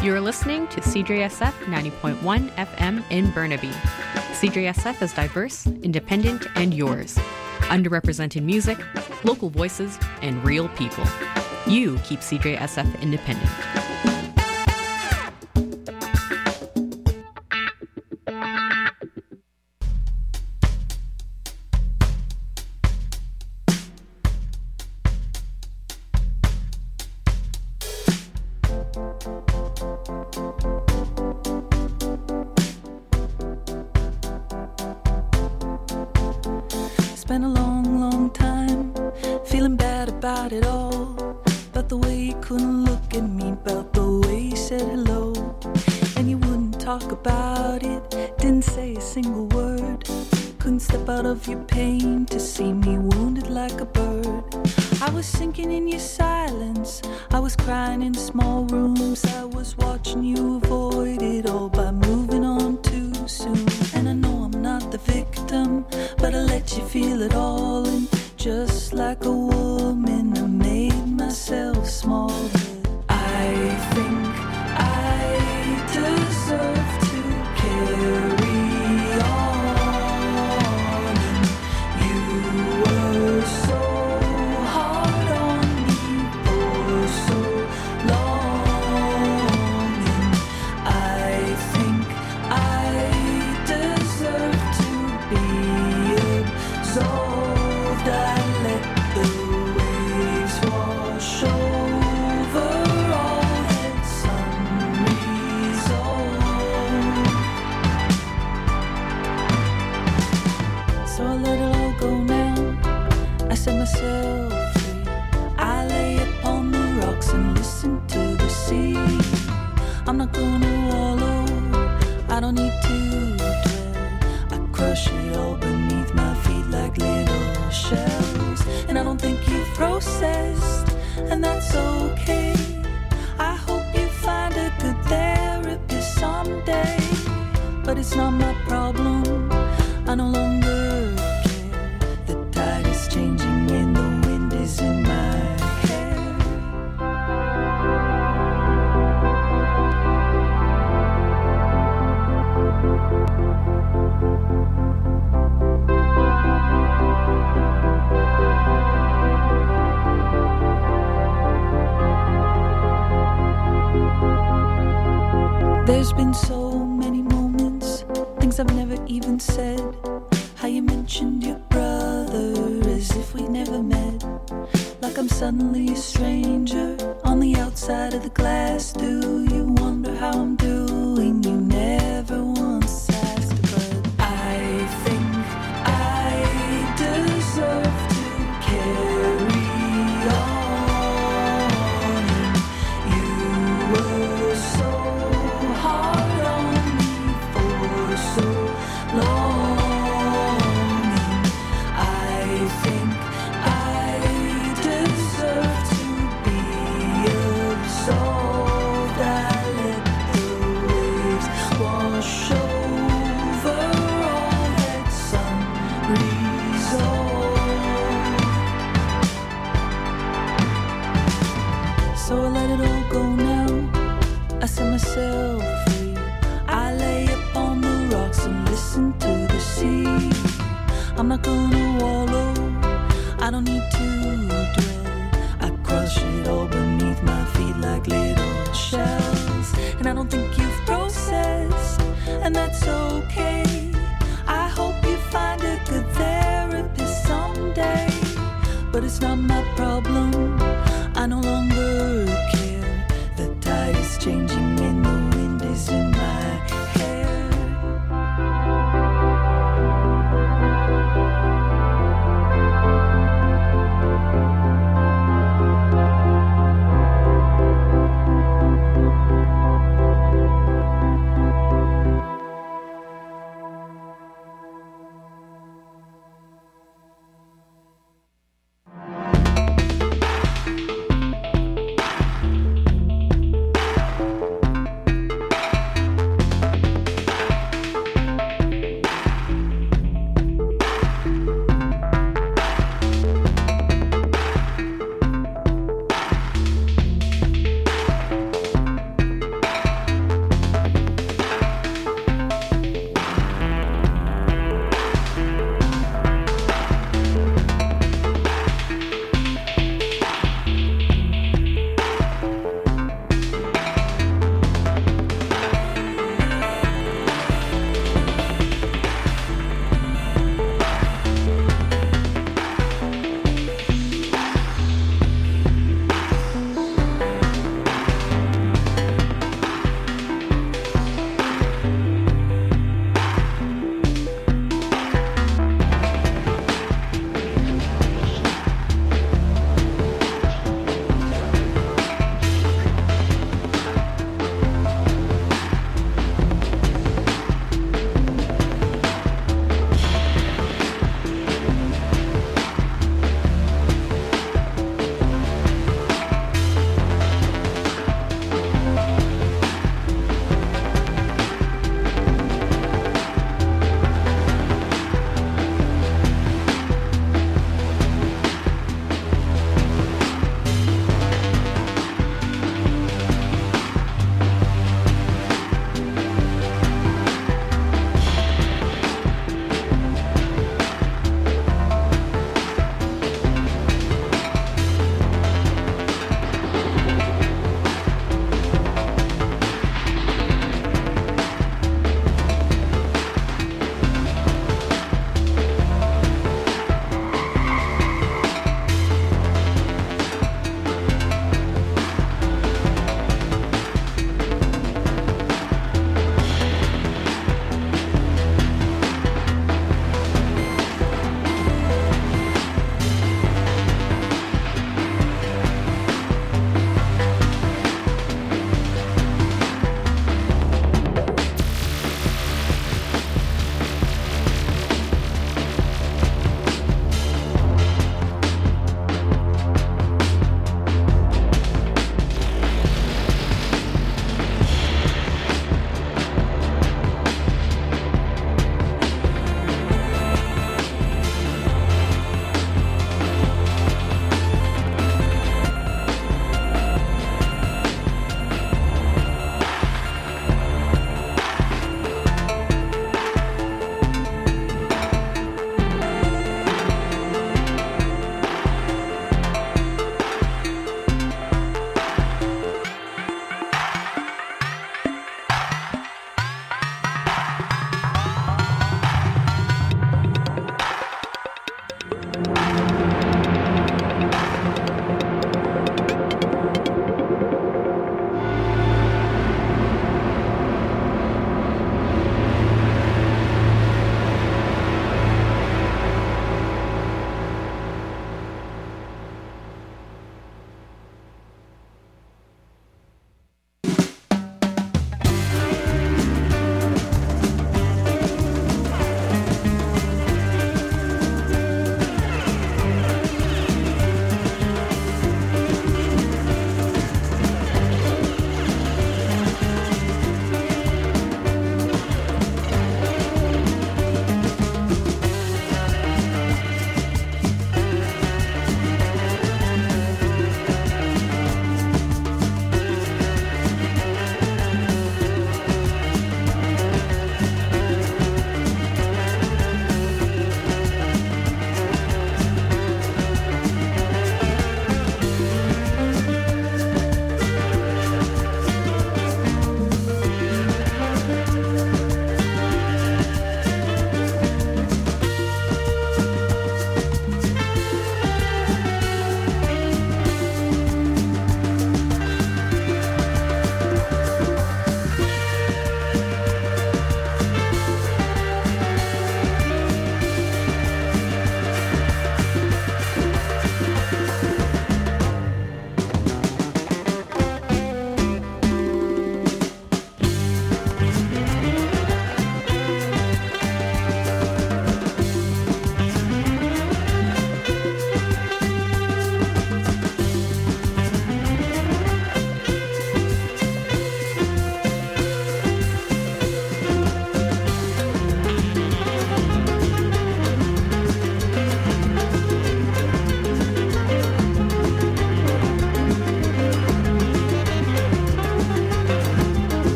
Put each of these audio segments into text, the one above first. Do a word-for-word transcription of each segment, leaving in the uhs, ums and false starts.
You're listening to C J S F ninety point one F M in Burnaby. C J S F is diverse, independent, and yours. Underrepresented music, local voices, and real people. You keep C J S F independent. Spent a long, long time feeling bad about it all, about the way you couldn't look at me, about the way you said hello, and you wouldn't talk about it, didn't say a single word, couldn't step out of your pain to see me wounded like a bird. I was sinking in your silence, I was crying in small rooms, I was watching you avoid it all by moving on too soon. And I know I'm not the victim, but I let you feel it all, and just like a woman I made myself small. But I think I deserve to carry on, and you were so hard on me for so long, and I think I deserve to be absolved. I let the waves wash over all that's unresolved. So I let it all go now, I set myself free. I lay upon the rocks and listen to the sea. I'm not gonna wallow, I don't need to dwell. I crush it all beneath my feet like little shells. And I don't think you've processed, and that's okay. I hope you find a good therapist someday, but it's not my problem, I no longer care. The tide is changing and the wind is in my hair. There's been so many moments, things I've never even said. How you mentioned your brother as if we never met, like I'm suddenly a stranger on the outside of the glass. Do you wonder how I'm doing? You never once asked, but I think I deserve to carry on, and you were so hard on me for so long, and I think I deserve to be absolved. I let the waves wash over all that's unresolved. So I let it all go now, I set myself free. I lay upon the rocks and listen to the sea. I'm not gonna wallow, I don't need to dwell. I crush it all beneath my feet like little shells. And I don't think you've processed, and that's okay. I hope you find a good therapist someday, but it's not my problem, I no longer care. The tide is changing and the wind is in my hair.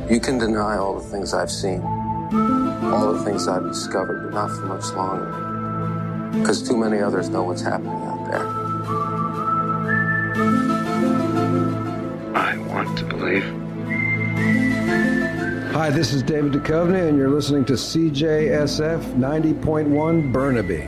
You can deny all the things I've seen, all the things I've discovered, but not for much longer. Because too many others know what's happening out there. I want to believe. Hi, this is David Duchovny, and you're listening to C J S F ninety point one Burnaby.